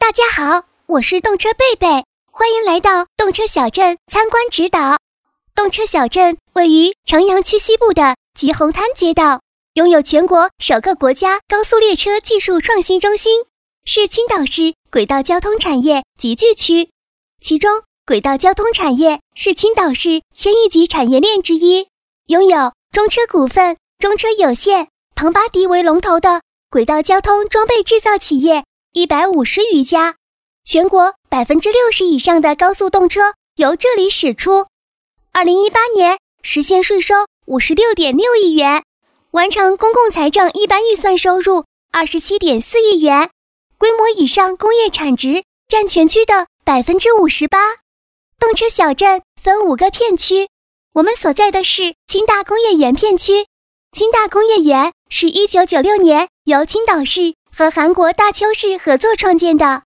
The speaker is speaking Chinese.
大家好，我是动车贝贝，欢迎来到动车小镇参观指导。动车小镇位于城阳区西部的吉红滩街道，拥有全国首个国家高速列车技术创新中心，是青岛市轨道交通产业集聚区。其中，轨道交通产业是青岛市千亿级产业链之一，拥有中车股份、中车有限、庞巴迪为龙头的轨道交通装备制造企业150余家，全国60%以上的高速动车由这里驶出。2018年实现税收56.6亿元，完成公共财政一般预算收入27.4亿元，规模以上工业产值占全区的58%。动车小镇分5个片区，我们所在的是青大工业园片区。青大工业园是1996年由青岛市和韩国大邱市合作创建的，